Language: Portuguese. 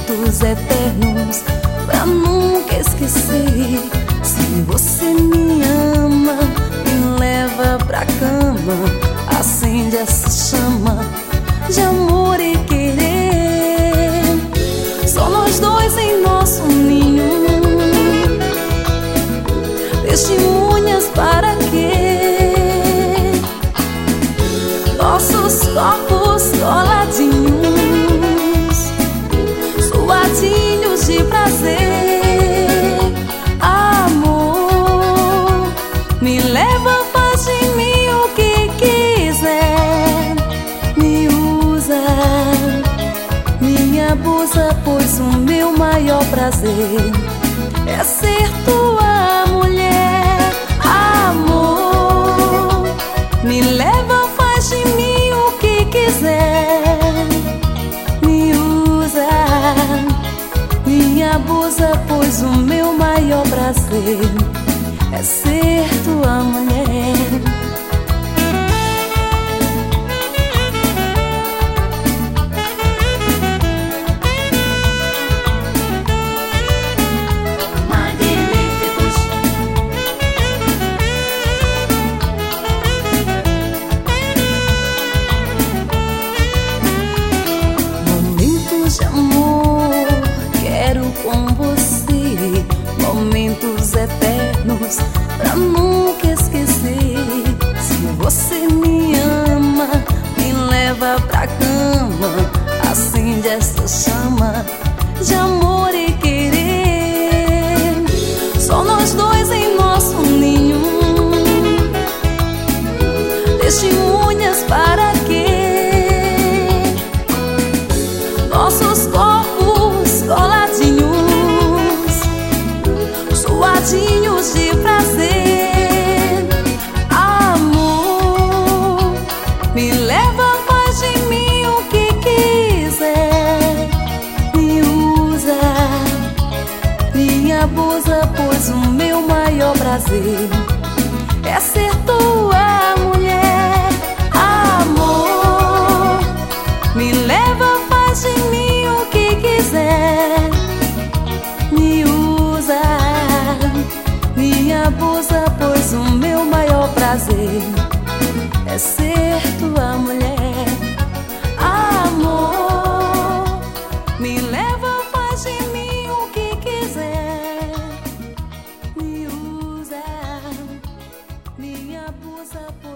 momentos eternos pra nunca esquecer. Se você me ama, me leva pra cama, acende essa chama de amor e querer. Só nós dois em nosso ninho, testemunhas para quê? Nossos corpos coladinhos, suadinhos de prazer. Amor, me leva, faz de mim o que quiser. Me usa, me abusa, pois o meu maior prazer é ser tua mulher. Amor, me leva, faz de mim o que quiser. Me usa, me abusa, pois o meu maior prazer é ser tua mulher. De amor, quero com você momentos eternos pra nunca esquecer. Se você me ama, me leva pra cama, acende essa chama de amor e querer. Só nós dois em nosso ninho, testemunhas para quê? Nossos corpos coladinhos, suadinhos de prazer. Amor, me leva, faz de mim o que quiser. Me usa, me abusa, pois o meu maior prazer é ser tua mulher. Amor, me leva, faz de mim o que quiser. Me usa, me abusa, pois o meu maior prazer é ser tua mulher. Amor, me leva, faz de mim o que quiser. Me usa, me abusa,